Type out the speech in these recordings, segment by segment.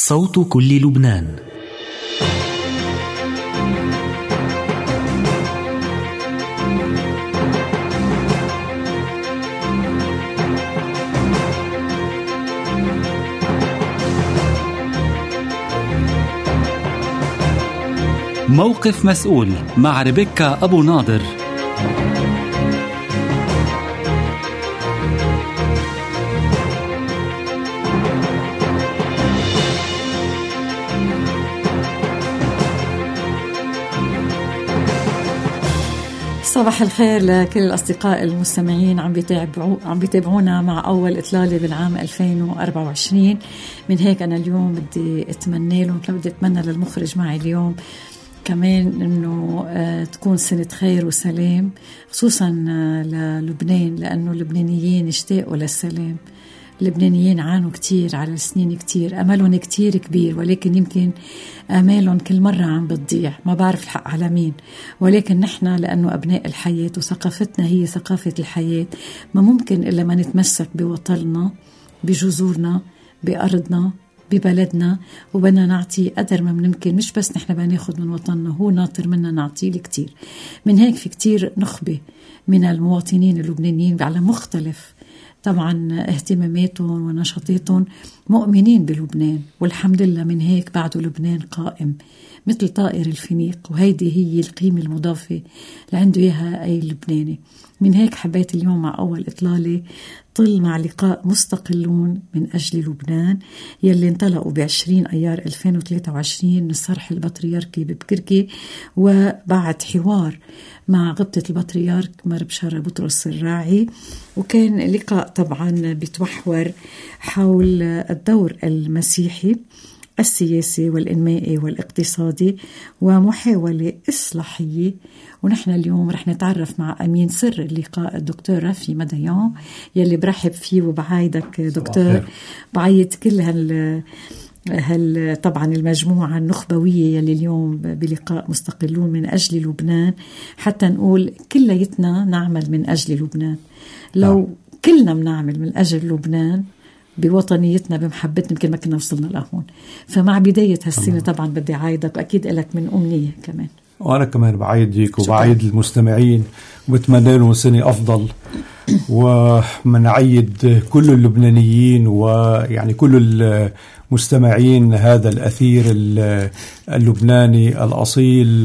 صوت كل لبنان. موقف مسؤول مع ريبيكا أبو ناظر. صباح الخير لكل الأصدقاء المستمعين عم بيتابعونا مع أول إطلالة بالعام 2024. من هيك أنا اليوم بدي أتمنى لهم، بدي أتمنى للمخرج معي اليوم كمان إنه تكون سنة خير وسلام، خصوصا للبنان، لأنه اللبنانيين اشتاقوا للسلام. اللبنانيين عانوا كتير على سنين كتير، أملهم كتير كبير، ولكن يمكن آمالهم كل مرة عم بتضيع، ما بعرف الحق على مين. ولكن نحن لأنه أبناء الحياة وثقافتنا هي ثقافة الحياة، ما ممكن إلا ما نتمسك بوطننا، بجذورنا، بأرضنا، ببلدنا، وبدنا نعطي قدر ما ممكن. مش بس نحن بناخد من وطننا، هو ناطر منا نعطيه كتير. من هيك في كتير نخبة من المواطنين اللبنانيين على مختلف طبعا اهتماماتهم ونشاطاتهم مؤمنين بلبنان، والحمد لله. من هيك بعده لبنان قائم مثل طائر الفينيق، وهيدي هي القيمة المضافة لعنده إياها أي لبناني. من هيك حبيت اليوم مع أول إطلالة طل مع لقاء مستقلون من أجل لبنان يلي انطلقوا ب20 أيار 2023 من الصرح البطريركي ببكركي، وبعد حوار مع غبطة البطريرك مر بشارة بطرس الراعي. وكان لقاء طبعا بيتوحور حول الدور المسيحي السياسي والإنمائي والاقتصادي ومحاولة إصلاحية. ونحن اليوم رح نتعرف مع أمين سر اللقاء الدكتور رافي مديان، يلي برحب فيه وبعايدك دكتور، بعيد كل طبعا المجموعة النخبوية يلي اليوم بلقاء مستقلون من أجل لبنان، حتى نقول كليتنا نعمل من أجل لبنان. لو كلنا بنعمل من أجل لبنان بوطنيتنا بمحبتنا يمكن ما كنا وصلنا لهون. فمع بداية هالسنة طبعا بدي عايدك، وأكيد لك من أمنية كمان. وأنا كمان بعيدك وبعيد المستمعين، وبتمنى لهم سنة أفضل. ومنعيد كل اللبنانيين ويعني كل المستمعين هذا الأثير اللبناني الأصيل،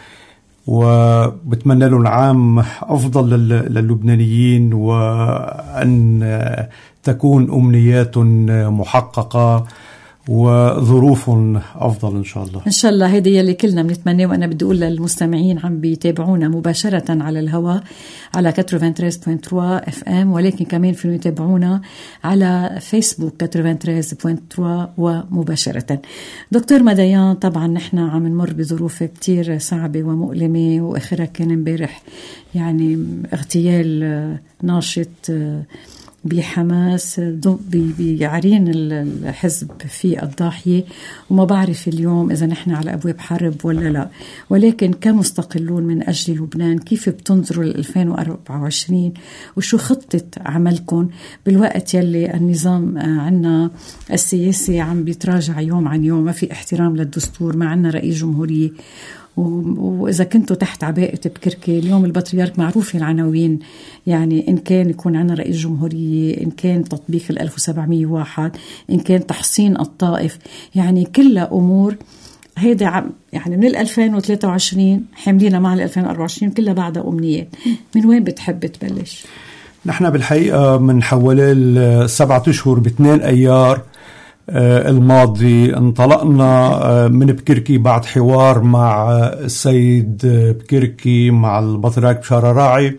وبتمنى لهم عام أفضل للبنانيين، وأن تكون أمنيات محققة وظروف أفضل إن شاء الله. إن شاء الله هيدا يلي كلنا بنتمنى. وأنا بدي أقول للمستمعين عم بيتابعونا مباشرة على الهواء على 93.3 FM، ولكن كمان فيهم يتابعونا على فيسبوك 93.3 ومباشرة. دكتور مديان، طبعا نحن عم نمر بظروف كتير صعبة ومؤلمة، وآخرها كان امبارح يعني اغتيال ناشط بحماس بعرين الحزب في الضاحية. وما بعرف اليوم إذا نحن على أبواب حرب ولا لا، ولكن كمستقلون من أجل لبنان كيف بتنظروا ل 2024 وشو خطة عملكم بالوقت يلي النظام عنا السياسي عم بيتراجع يوم عن يوم، ما في احترام للدستور، ما عنا رئيس جمهورية. وإذا كنتوا تحت عباءة بكركي اليوم البطريرك معروف العناوين، يعني إن كان يكون عنا رئيس جمهورية، إن كان تطبيق 1701، إن كان تحصين الطائف، يعني كلها أمور هيدا يعني من 2023 حملينا مع 2024 كلها بعدها أمنيات. من وين بتحب تبلش؟ نحن بالحقيقة من حوالي 7 أشهر ب2 أيار الماضي انطلقنا من بكركي بعد حوار مع السيد بكركي مع البطريرك بشارة راعي،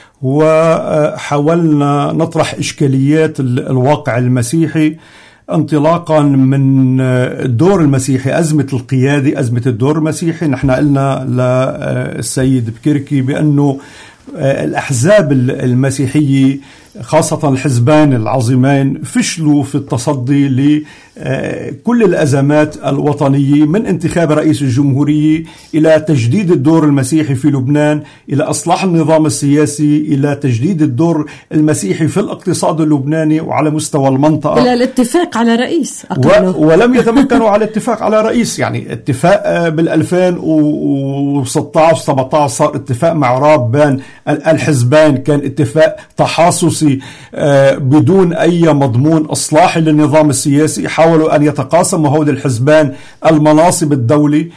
وحاولنا نطرح إشكاليات الواقع المسيحي انطلاقا من الدور المسيحي، أزمة القيادة، أزمة الدور المسيحي. نحن قلنا للسيد بكركي بأنه الأحزاب المسيحية خاصة الحزبان العظيمين فشلوا في التصدي لكل الأزمات الوطنية، من انتخاب رئيس الجمهورية إلى تجديد الدور المسيحي في لبنان، إلى إصلاح النظام السياسي، إلى تجديد الدور المسيحي في الاقتصاد اللبناني وعلى مستوى المنطقة، إلى الاتفاق على رئيس ولم يتمكنوا على الاتفاق على رئيس. يعني اتفاق بال2016-17 صار اتفاق مع راب بين الحزبين، كان اتفاق تحاصصي بدون أي مضمون إصلاحي للنظام السياسي. حاولوا أن يتقاسموا هؤلاء الحزبان المناصب الدولي،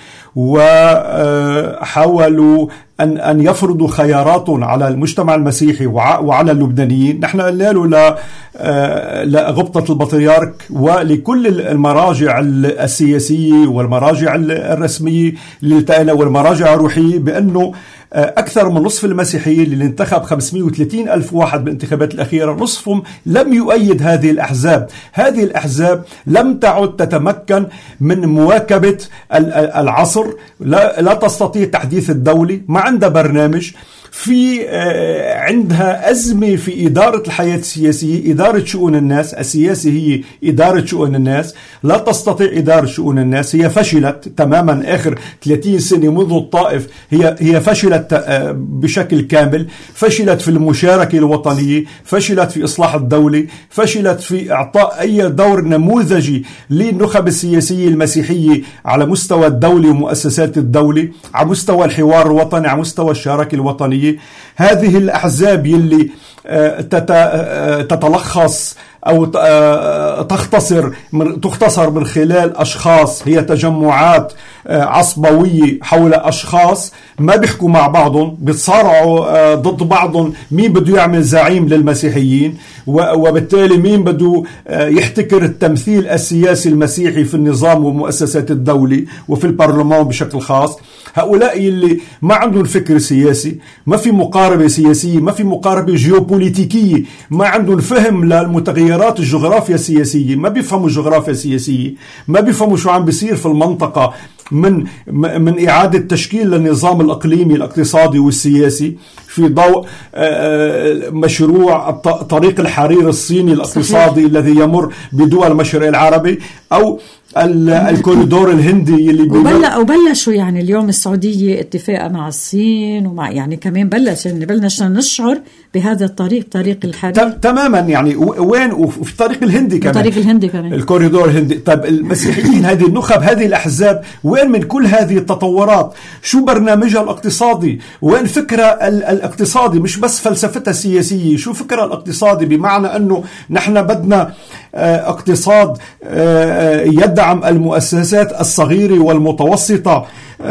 وحاولوا أن يفرضوا خياراتهم على المجتمع المسيحي وعلى اللبنانيين. نحن قلنا له لغبطة البطريرك ولكل المراجع السياسية والمراجع الرسمية اللي التقينا والمراجع الروحية بأنه أكثر من نصف المسيحيين اللي انتخب 530 ألف واحد بالانتخابات الأخيرة نصفهم لم يؤيد هذه الأحزاب. هذه الأحزاب لم تعد تتمكن من مواكبة العصر، لا تستطيع تحديث الدولة، ما عندها برنامج، في عندها أزمة في إدارة الحياة السياسية، إدارة شؤون الناس. السياسة هي إدارة شؤون الناس، لا تستطيع إدارة شؤون الناس. هي فشلت تماما آخر 30 سنة منذ الطائف، هي فشلت بشكل كامل. فشلت في المشاركة الوطنية، فشلت في إصلاح الدولة، فشلت في إعطاء أي دور نموذجي للنخب السياسية المسيحية على مستوى الدولة ومؤسسات الدولة، على مستوى الحوار الوطني، على مستوى الشراكة الوطنية. هذه الأحزاب يلي تتلخص أو تختصر من خلال أشخاص، هي تجمعات عصبوية حول أشخاص ما بيحكوا مع بعضهم، بيتصارعوا ضد بعضهم مين بده يعمل زعيم للمسيحيين، وبالتالي مين بده يحتكر التمثيل السياسي المسيحي في النظام ومؤسسات الدولة وفي البرلمان بشكل خاص. هؤلاء اللي ما عندهم فكر سياسي، ما في مقاربة سياسية، ما في مقاربة جيوبوليتيكية، ما عندهم فهم للمتغيرات الجغرافيا السياسية، ما بيفهموا الجغرافيا السياسية، ما بيفهموا شو عم بيصير في المنطقة من إعادة تشكيل للنظام الإقليمي الاقتصادي والسياسي في ضوء مشروع طريق الحرير الصيني الاقتصادي الذي يمر بدول المشرق العربي، أو الكوريدور الهندي اللي وبلشوا يعني اليوم السعودية اتفاق مع الصين، ومع يعني كمان بلشنا نشعر بهذا الطريق، طريق الحرير تماما. يعني وين؟ وفي طريق الهندي كمان الكوريدور الهندي. طيب المسيحيين، هذه النخب، هذه الأحزاب، وين من كل هذه التطورات؟ شو برنامجها الاقتصادي؟ وين فكرة الاقتصادي؟ مش بس فلسفتها السياسية، شو فكرة الاقتصادي؟ بمعنى أنه نحن بدنا اقتصاد يدعم المؤسسات الصغيرة والمتوسطة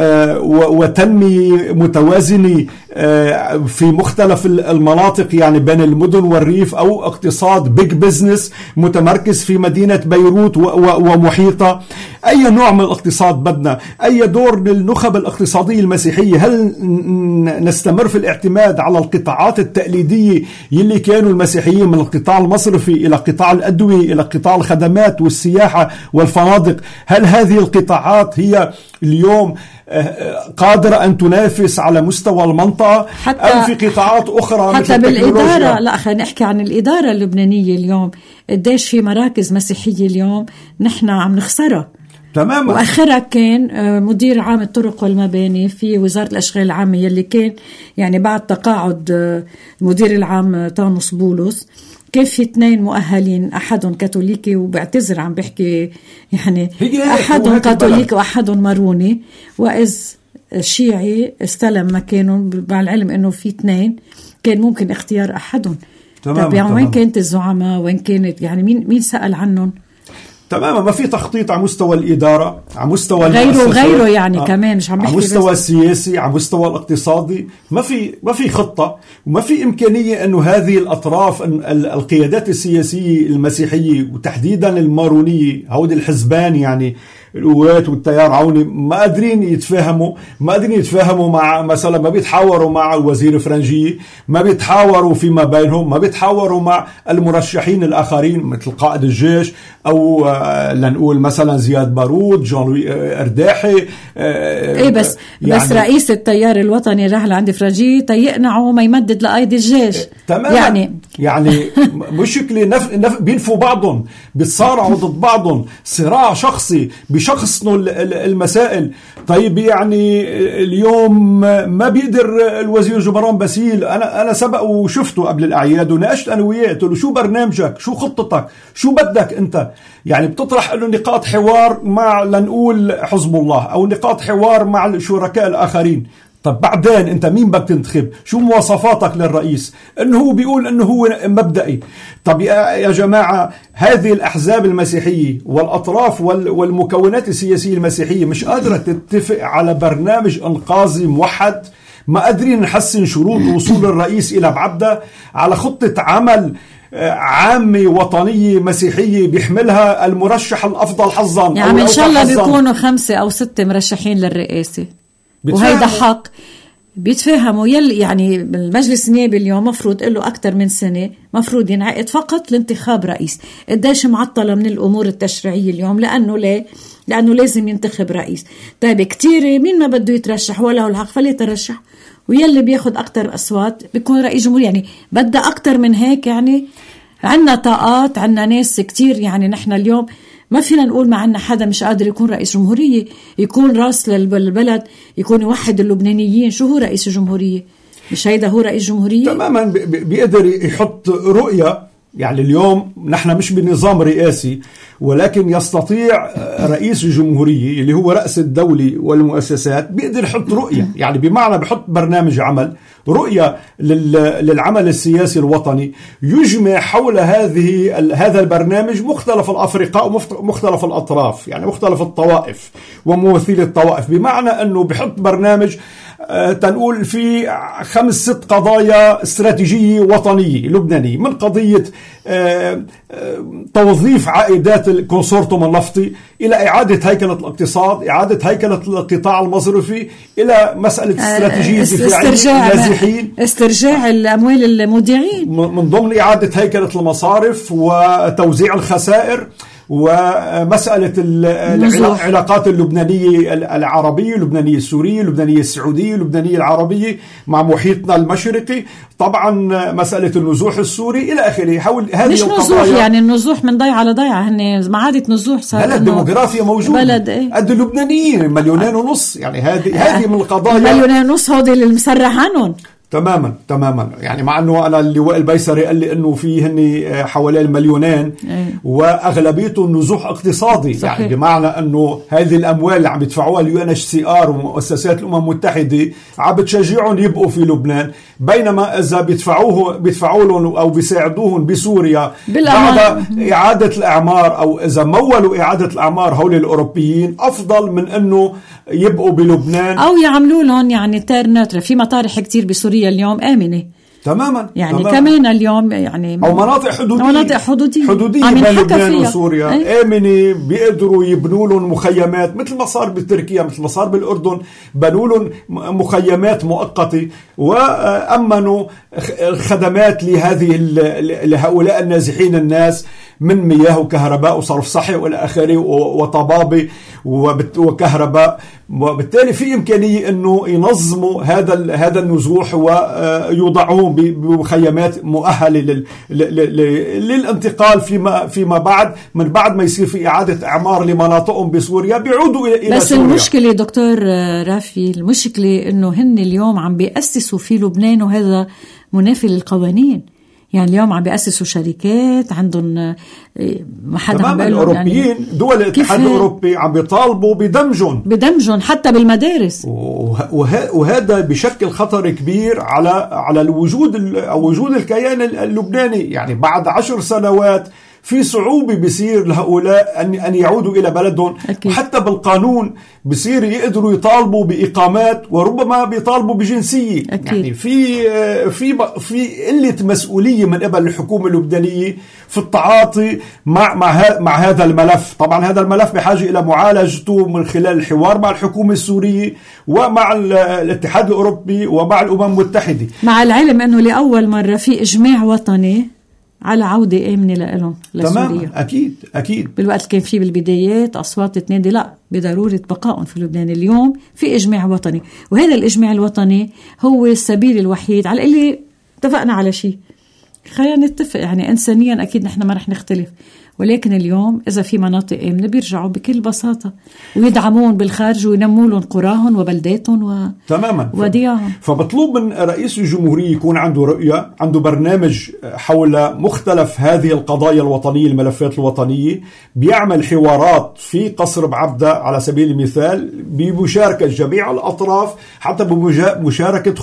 وتنمية متوازنة في مختلف المناطق، يعني بين المدن والريف، أو اقتصاد بيج بيزنس متمركز في مدينة بيروت ومحيطة. أي نوع من الاقتصاد بدنا؟ أي دور للنخب الاقتصادية المسيحية؟ هل نستمر في الاعتماد على القطاعات التقليدية يلي كانوا المسيحيين، من القطاع المصرفي إلى قطاع الأدوية إلى قطاع الخدمات والسياحة والفنادق؟ هل هذه القطاعات هي اليوم قادرة أن تنافس على مستوى المنطقة، أم في قطاعات أخرى حتى بالإدارة؟ لا، خلينا نحكي عن الإدارة اللبنانية اليوم. قديش في مراكز مسيحية اليوم نحن عم نخسرها تماما. وآخرها كان مدير عام الطرق والمباني في وزارة الأشغال العامة، يلي كان يعني بعد تقاعد المدير العام طانوس بولس كان في 2 مؤهلين، أحدهم كاثوليكي، وبعتذر عم بحكي يعني أحدهم كاثوليكي وأحدهم ماروني، وإذ شيعي استلم مكانهم، مع العلم أنه في 2 كان ممكن اختيار أحدهم. طب يعني وين كانت الزعماء؟ وين كانت يعني مين سأل عنهم؟ تماما. ما في تخطيط على مستوى الإدارة، على مستوى غيره يعني كمان مش عم بحكي، على مستوى السياسي، على مستوى الاقتصادي. ما في خطة، وما في إمكانية أنه هذه الأطراف، القيادات السياسية المسيحية وتحديدا المارونية، هؤلاء الحزبان يعني القوات والتيار عوني، ما قادرين يتفاهموا مع مثلا، ما بيتحاوروا مع الوزير فرنجية، ما بيتحاوروا فيما بينهم، ما بيتحاوروا مع المرشحين الآخرين مثل قائد الجيش أو لنقول مثلا زياد بارود، جون لوي أرداحي. بس رئيس التيار الوطني راح لعند فرجي تيقنعه ما يمدد لأيدي الجيش. تماما. يعني مشكلة بينفوا بعضهم، بيتصارعوا ضد بعضهم، صراع شخصي بشخصنوا المسائل. طيب يعني اليوم ما بيقدر الوزير جبران باسيل، أنا سبق وشفته قبل الأعياد وناقشت أنا وياه، قلت له شو برنامجك، شو خطتك، شو بدك أنت؟ يعني بتطرح له نقاط حوار مع لنقول حزب الله أو نقاط حوار مع الشركاء الآخرين. طب بعدين أنت مين بدك تنتخب؟ شو مواصفاتك للرئيس؟ إنه هو بيقول إنه هو مبدئي. طب يا جماعة، هذه الأحزاب المسيحية والأطراف والمكونات السياسية المسيحية مش قادرة تتفق على برنامج إنقاذي موحد؟ ما قادرين نحسن شروط وصول الرئيس إلى بعبدة على خطة عمل عامة وطنية مسيحية بيحملها المرشح الأفضل حظا. يعني إن شاء الله بيكونوا 5 أو 6 مرشحين للرئاسة، وهيدا حق بيتفاهموا. يعني المجلس النيابي اليوم مفروض له أكتر من سنة مفروض ينعقد فقط لانتخاب رئيس. قديش معطلة من الأمور التشريعية اليوم؟ لأنه لازم ينتخب رئيس. طيب كتير مين ما بده يترشح ولا هو الحق فليترشح، ويلي بياخد أكتر أصوات بيكون رئيس جمهورية. يعني بدأ أكتر من هيك. يعني عنا طاقات، عنا ناس كتير. يعني نحن اليوم ما فينا نقول ما عنا حدا مش قادر يكون رئيس جمهورية، يكون راس للبلد، يكون يوحد اللبنانيين. شو هو رئيس الجمهورية؟ مش هيدا هو رئيس جمهورية؟ تماما. بيقدر يحط رؤية. يعني اليوم نحن مش بنظام رئاسي، ولكن يستطيع رئيس الجمهورية اللي هو رأس الدولة والمؤسسات بيقدر يحط رؤية. يعني بمعنى بيحط برنامج عمل، رؤية للعمل السياسي الوطني، يجمع حول هذا البرنامج مختلف الأفرقاء ومختلف الأطراف، يعني مختلف الطوائف وممثلي الطوائف. بمعنى أنه بيحط برنامج تنقول في 5-6 قضايا استراتيجية وطنية لبنانية، من قضية توظيف عائدات الكونسورتوم النفطي، إلى إعادة هيكلة الاقتصاد، إعادة هيكلة القطاع المصرفي، إلى مسألة استراتيجية دفاعية للنازحين، استرجاع الأموال المودعين، من ضمن إعادة هيكلة المصارف وتوزيع الخسائر، ومسألة العلاقات اللبنانية العربية، اللبنانية السورية، اللبنانية السعودية، اللبنانية العربية مع محيطنا المشرقي، طبعا مسألة النزوح السوري إلى آخره. مش نزوح، يعني النزوح من ضيعة لضيعة، هن معادة نزوح صار. بلد ديموغرافيا موجودة، قد اللبنانيين 1.5 مليون. يعني هذه من القضايا. 1.5 مليون هودي اللي المسرح عنهم. تماما. يعني مع أنه أنا اللواء البيسري قال لي أنه فيهن حوالي 2 مليون وأغلبيته نزوح اقتصادي. صحيح. يعني بمعنى أنه هذه الأموال اللي عم يدفعوها UNHCR ومؤسسات الأمم المتحدة عم بتشجعهم يبقوا في لبنان، بينما إذا بيدفعوا لهم أو بيساعدوهم بسوريا بعد إعادة الأعمار، أو إذا مولوا إعادة الأعمار هؤلاء الأوروبيين، أفضل من أنه يبقوا بلبنان أو يعملوا لهم يعني تيرنتر. في مطارح كتير بسوريا اليوم آمنة تماما. يعني كمان اليوم يعني أو مناطق حدودية بين لبنان وسوريا آمنة، بيقدروا يبنوا لهم مخيمات مثل ما صار بتركيا، مثل ما صار بالأردن، بنوا لهم مخيمات مؤقتة وأمنوا الخدمات لهؤلاء النازحين الناس من مياه وكهرباء وصرف صحي والى اخره وطبابه وكهرباء. وبالتالي في امكانيه انه ينظموا هذا النزوح ويوضعوهم بمخيمات مؤهله للانتقال فيما بعد، من بعد ما يصير في اعاده اعمار لمناطقهم بسوريا بيعودوا الى بس سوريا. المشكله دكتور رافي، المشكله انه هن اليوم عم بيأسسوا في لبنان، وهذا منافي للقوانين. يعني اليوم عم بيأسسوا شركات عندهم ما حدا عم بيقول. الأوروبيين يعني دول الاتحاد الأوروبي عم بيطالبوا بدمجهم حتى بالمدارس، وهذا بشكل خطر كبير على وجود الكيان اللبناني. يعني بعد 10 سنوات في صعوبة بيصير لهؤلاء أن يعودوا إلى بلدهم. أكيد. وحتى بالقانون بيصير يقدروا يطالبوا بإقامات، وربما بيطالبوا بجنسية. أكيد. يعني في قلة مسؤولية من قبل الحكومة اللبنانية في التعاطي مع هذا الملف. طبعا هذا الملف بحاجة إلى معالجته من خلال الحوار مع الحكومة السورية ومع الاتحاد الأوروبي ومع الأمم المتحدة، مع العلم أنه لأول مرة في إجماع وطني على عودة آمنة لهم لسوريا. تمام، أكيد بالوقت اللي كان فيه بالبدايات أصوات تنادي لا بضرورة بقائهم في لبنان. اليوم في إجماع وطني، وهذا الإجماع الوطني هو السبيل الوحيد على اللي اتفقنا على شيء. خلينا نتفق، يعني إنسانيا أكيد نحن ما رح نختلف، ولكن اليوم إذا في مناطق آمنة بيرجعوا بكل بساطة ويدعمون بالخارج وينموا لهم قراهم وبلداتهم تماما ودياهم. فمطلوب من رئيس الجمهورية يكون عنده رؤية، عنده برنامج حول مختلف هذه القضايا الوطنية، الملفات الوطنية، بيعمل حوارات في قصر بعبدة على سبيل المثال بمشاركة جميع الأطراف، حتى بمشاركة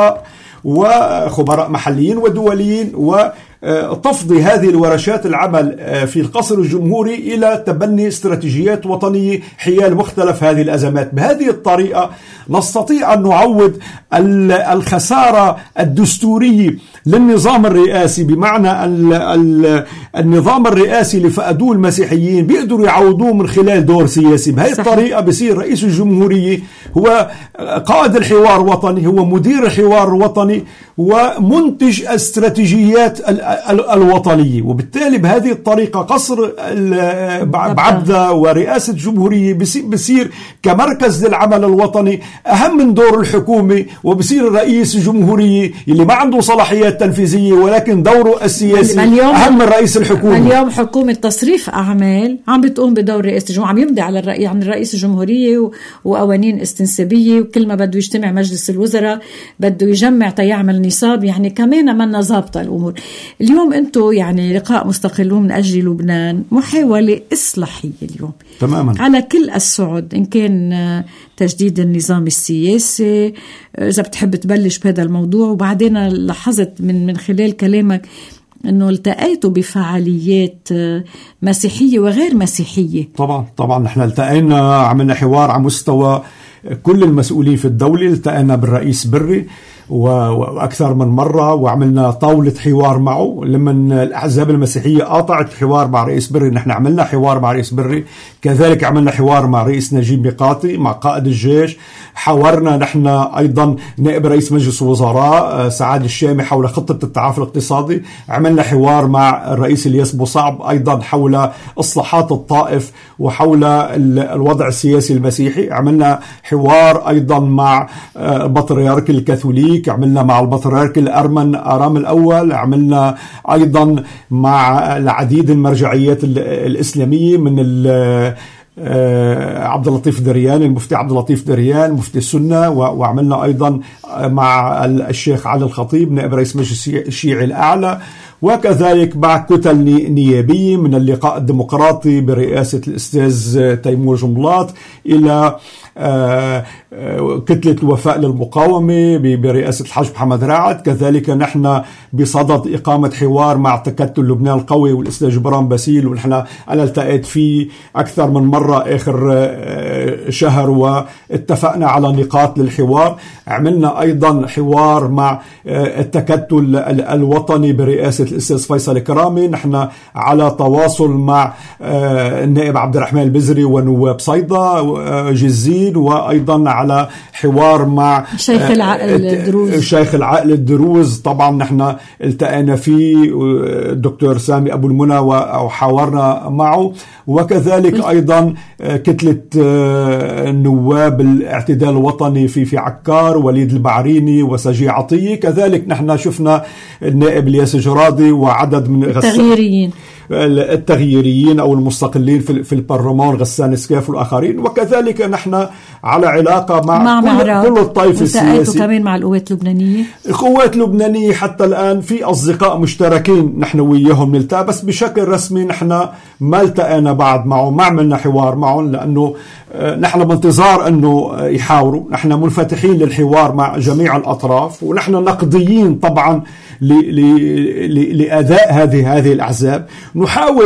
خبراء محليين ودوليين، وتفضي هذه الورشات العمل في القصر الجمهوري إلى تبني استراتيجيات وطنية حيال مختلف هذه الأزمات. بهذه الطريقة نستطيع أن نعوض الخسارة الدستورية للنظام الرئاسي، بمعنى النظام الرئاسي اللي فقدوه المسيحيين بيقدروا يعوضوه من خلال دور سياسي. بهذه الطريقة بصير رئيس الجمهورية هو قائد الحوار الوطني، هو مدير الحوار الوطني ومنتج استراتيجيات الوطنية. وبالتالي بهذه الطريقة قصر بعبدة ورئاسة الجمهورية بصير كمركز للعمل الوطني أهم من دور الحكومة، وبصير رئيس الجمهورية اللي ما عنده صلاحيات تنفيذية ولكن دوره السياسي أهم من رئيس الحكومة. اليوم حكومة تصريف أعمال عم بتقوم بدور رئيس الجمهورية، عم يمضي على الرأي عن رئيس الجمهورية وقوانين استنسابية، وكل ما بده يجتمع مجلس الوزراء بده يجمع تيعمل نصاب، يعني كمان منا ضابطة الأمور. اليوم أنتو يعني لقاء مستقلون من أجل لبنان محاولة إصلاحية اليوم تماما على كل الصعد، إن كان تجديد النظام السياسي، إذا بتحب تبلش بهذا الموضوع. وبعدين لاحظت من خلال كلامك أنه التقيتوا بفعاليات مسيحية وغير مسيحية. طبعا نحن التقينا، عملنا حوار على مستوى كل المسؤولين في الدولة، التقينا بالرئيس بري وأكثر من مرة، وعملنا طاولة حوار معه. لما الأحزاب المسيحية قاطعت حوار مع رئيس بري، نحن عملنا حوار مع رئيس بري. كذلك عملنا حوار مع رئيس نجيب ميقاتي، مع قائد الجيش. حاورنا نحن أيضا نائب رئيس مجلس الوزراء سعاد الشامي حول خطة التعافي الاقتصادي. عملنا حوار مع الرئيس الياس بوصعب أيضا حول إصلاحات الطائف وحول الوضع السياسي المسيحي. عملنا حوار أيضا مع بطريرك الكاثوليك، عملنا مع البطريرك الأرمن آرام الأول، عملنا أيضا مع العديد المرجعيات الإسلامية من عبد اللطيف دريان، المفتي عبد اللطيف دريان مفتي السنة، وعملنا أيضا مع الشيخ علي الخطيب نائب رئيس مجلس الشيعي الأعلى، وكذلك مع كتل نيابية من اللقاء الديمقراطي برئاسة الأستاذ تيمور جملات إلى كتلة الوفاء للمقاومة برئاسة الحاج محمد راعد. كذلك نحن بصدد إقامة حوار مع تكتل لبنان القوي والأستاذ جبران باسيل، ونحن أنا التقيت فيه أكثر من مرة آخر شهر واتفقنا على نقاط للحوار. عملنا أيضا حوار مع التكتل الوطني برئاسة الأستاذ فيصل كرامي، نحن على تواصل مع النائب عبد الرحمن البزري ونواب صيدا جزين، وأيضا على حوار مع شيخ العقل الدروز. طبعا نحن التقينا فيه الدكتور سامي أبو المنى وحاورنا معه، وكذلك أيضا كتلة النواب الاعتدال الوطني في عكار وليد البعريني وسجي عطية. كذلك نحن شفنا النائب الياس جرادي وعدد من التغييريين أو المستقلين في البرلمان، غسان سكاف والآخرين. وكذلك نحن على علاقة مع كل الطائف السياسي، كمان مع القوات اللبنانية. القوات اللبنانية حتى الآن في أصدقاء مشتركين نحن وياهم نلتقى، بس بشكل رسمي نحن ما التقينا بعد معه، ما عملنا حوار معهم، لأنه نحن بانتظار أنه يحاوروا. نحن منفتحين للحوار مع جميع الأطراف، ونحن نقديين طبعا لأداء هذه الأحزاب. نحاول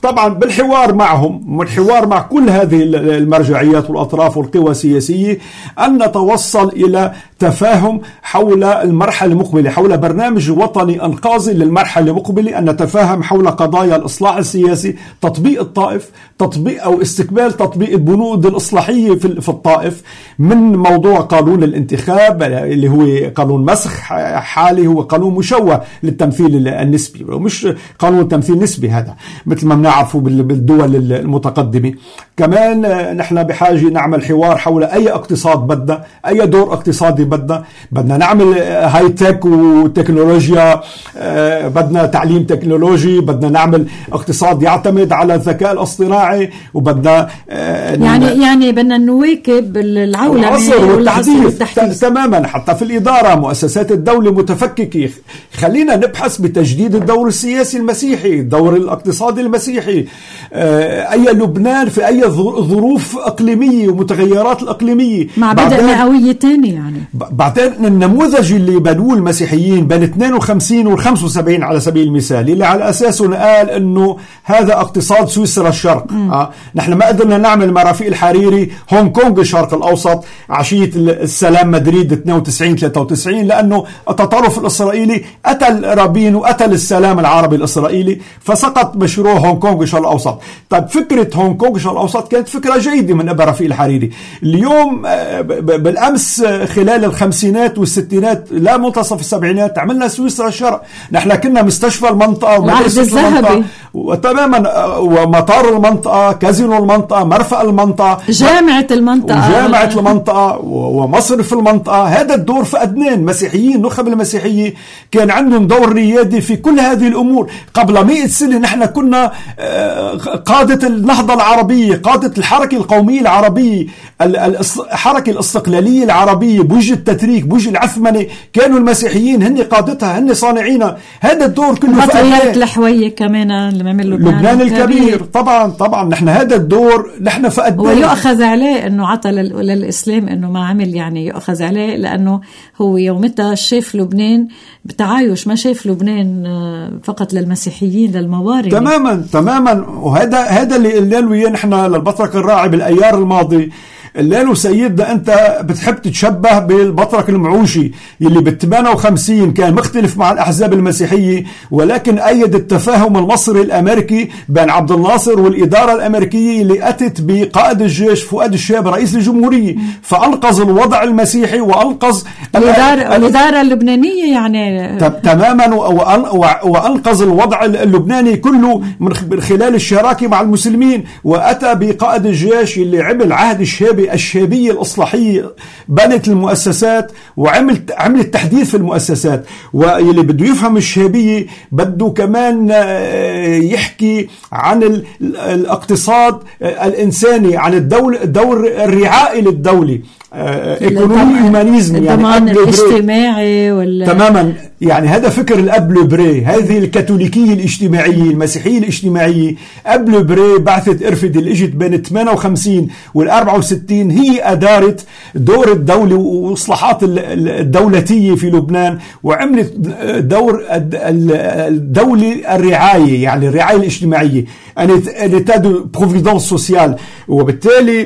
طبعا بالحوار معهم والحوار مع كل هذه المرجعيات والأطراف والقوى السياسية أن نتوصل إلى تفاهم حول المرحلة المقبلة، حول برنامج وطني أنقاذي للمرحلة المقبلة، أن نتفاهم حول قضايا الإصلاح السياسي، تطبيق الطائف، تطبيق أو استكمال تطبيق البنود الإصلاحية في الطائف، من موضوع قانون الانتخاب اللي هو قانون مسخ حالي، هو قانون مشوه للتمثيل النسبي ومش قانون تمثيل نسبي، هذا مثل ما بنعرفه بالدول المتقدمة. كمان نحن بحاجة نعمل حوار حول أي اقتصاد بدنا، أي دور اقتصادي بدنا نعمل هاي تك وتكنولوجيا، بدنا تعليم تكنولوجي، بدنا نعمل اقتصاد يعتمد على الذكاء الاصطناعي، وبدنا يعني بدنا نواكب العولمة والتحديث تماما. حتى في الإدارة مؤسسات الدولة متفككة، خلينا نبحث بتجديد الدور السياسي المسيحي، الدور الاقتصادي المسيحي، أي لبنان في أي ظروف أقليمية ومتغيرات الأقليمية مع بدء مئوية تاني. يعني بعدين النموذج اللي بنوه المسيحيين بين 52 و75 على سبيل المثال، اللي على أساسه قال أنه هذا اقتصاد سويسرا الشرق. نحن ما قدرنا نعمل مرافق الحريري هونغ كونغ الشرق الأوسط عشية السلام مدريد 92-93، لأنه التطرف الإسرائيلي قتل رابين وقتل السلام العربي الإسرائيلي، فسقط مشروع هونغ كونغ الشرق الأوسط. طيب فكرة هونغ كونغ الشرق الأوسط كانت فكرة جيدة من أبا رفيق الحريري. اليوم بالأمس خلال الخمسينات والستينات لا منتصف السبعينات عملنا سويسرا الشرق. نحن كنا مستشفى المنطقة ومدرسة المنطقة وتماما ومطار المنطقة، كازينو المنطقة، مرفأ المنطقة، جامعة المنطقة ومصرف المنطقة. هذا الدور فقدناه. المسيحيين نخب المسيحية كان عندهم دور ريادي في كل هذه الأمور. قبل 100 سنة نحن كنا قادة النهضة العربية، قادة الحركة القومية العربية، الحركة الاستقلالية العربية بوجه التتريك بوجه العثمنة، كانوا المسيحيين هن قادتها، هن صانعينها. هذا الدور كله فقدناه. الحوية كمان لبنان الكبير. طبعا نحن هذا الدور نحن فقدناه. ويؤخذ عليه انه عطى للإسلام انه ما عمل، يعني يؤخذ عليه لانه هو يومتها شاف لبنان بتعايش، ما شاف لبنان فقط للمسيحيين للموارد. تماما. وهذا اللي قالوا اياه نحن للبطرك الراعي بالايار الماضي. قالوا سيدنا أنت بتحب تتشبه بالبطرك المعوشي اللي بال58 كان مختلف مع الأحزاب المسيحية، ولكن أيد التفاهم المصري الأمريكي بين عبد الناصر والإدارة الأمريكية اللي أتت بقائد الجيش فؤاد الشاب رئيس الجمهورية، فأنقذ الوضع المسيحي وأنقذ الإدارة اللبنانية يعني تماما، وأنقذ الوضع اللبناني كله من خلال الشراكة مع المسلمين. وأتى بقائد الجيش اللي عمل عهد الشابية الإصلاحية، بنت المؤسسات وعملت تحديث في المؤسسات. واللي بده يفهم الشابية بده كمان يحكي عن الاقتصاد الإنساني، عن الدور الرعائي للدولة، ايكونومي هيومانيزم، الضمان الاجتماعي تماما. يعني هذا فكر الأب لوبري، هذه الكاثوليكية الاجتماعية المسيحية الاجتماعية. أب لوبري بعثة إرفد اللي اجت بين 58 وال64 هي أدارت دور الدولة وإصلاحات الدولتية في لبنان، وعملت دور الدولة الرعاية، يعني الرعاية الاجتماعية، l'état de providence sociale. وبالتالي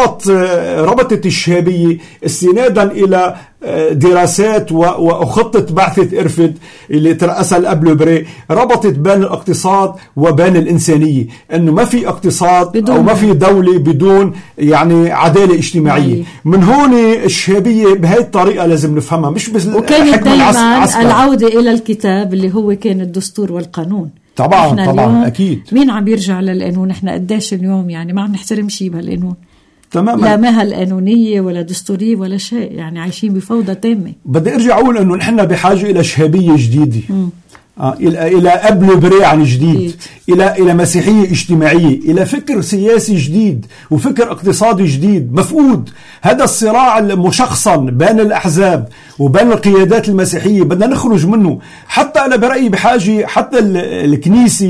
ربطت الشهابية استنادا إلى دراسات وخطة بعثة إرفد اللي ترأسها الأب لوبري، ربطت بين الاقتصاد وبين الإنسانية، أنه ما في اقتصاد أو ما في دولة بدون يعني عدالة اجتماعية. من هون الشهابية بهاي الطريقة لازم نفهمها، مش بس وكانت دائما العودة إلى الكتاب اللي هو كان الدستور والقانون. طبعا أكيد. مين عم يرجع للقانون؟ احنا قداش اليوم يعني ما عم نحترم شيء بهالقانون تماما، لا مهل قانونية ولا دستورية ولا شيء، يعني عايشين بفوضى تامة. بدي ارجع اقول انه نحن بحاجة الى شهابية جديدة، الى أب لوبري عن جديد، الى مسيحية اجتماعية، الى فكر سياسي جديد وفكر اقتصادي جديد مفقود. هذا الصراع المشخصن بين الاحزاب وبين القيادات المسيحية بدنا نخرج منه. حتى انا برأيي بحاجة حتى الكنيسة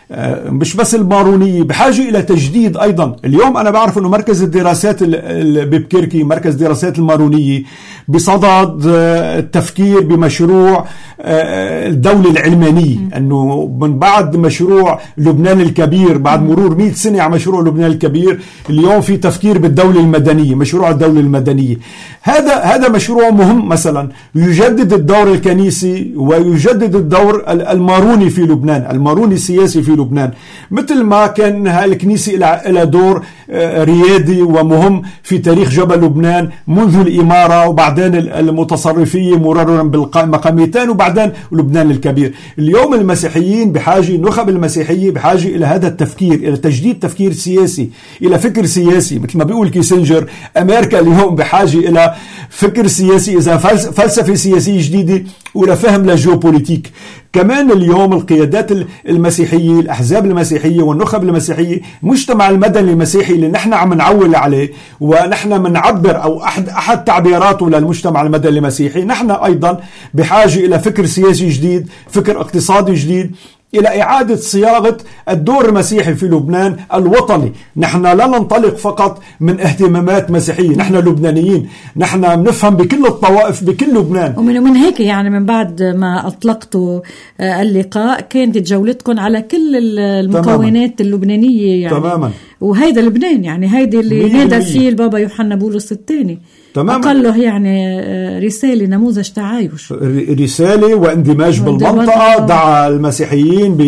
مش بس المارونية، بحاجة إلى تجديد أيضا. اليوم أنا بعرف أنه مركز الدراسات ببكركي، مركز دراسات المارونية، بصدد التفكير بمشروع الدولة العلمانية، أنه من بعد مشروع لبنان الكبير، بعد مرور 100 سنة على مشروع لبنان الكبير، اليوم في تفكير بالدولة المدنية، مشروع الدولة المدنية. هذا مشروع مهم مثلا، يجدد الدور الكنيسي ويجدد الدور الماروني في لبنان، الماروني السياسي في لبنان، مثل ما كان الكنيسة إلى دور ريادي ومهم في تاريخ جبل لبنان منذ الإمارة، وبعدين المتصرفية مرورا بالمقاميتين، وبعدين لبنان الكبير. اليوم المسيحيين بحاجة، النخب المسيحية بحاجة إلى هذا التفكير، إلى تجديد تفكير سياسي، إلى فكر سياسي. مثل ما بيقول كيسنجر، أمريكا اليوم بحاجة إلى فكر سياسي، إذا فلسفة سياسية جديدة، وإلى فهم للجيوبوليتيك. كمان اليوم القيادات المسيحية، الأحزاب المسيحية والنخب المسيحية، مجتمع المدني المسيحي اللي نحن عم نعول عليه ونحن منعبر، أو أحد تعبيراته للمجتمع المدني المسيحي، نحن أيضا بحاجة إلى فكر سياسي جديد، فكر اقتصادي جديد، إلى إعادة صياغة الدور المسيحي في لبنان الوطني. نحن لا ننطلق فقط من اهتمامات مسيحية، نحن لبنانيين، نحن بنفهم بكل الطوائف بكل لبنان. ومن هيك يعني من بعد ما أطلقتوا اللقاء كانت جولتكم على كل المكونات اللبنانية يعني. تماما. وهيدا لبنان يعني، هيدا اللي نادى فيه البابا يوحنا بولس الثاني. أقله يعني رسالة، نموذج تعايش، رسالة واندماج بالمنطقة. دعا المسيحيين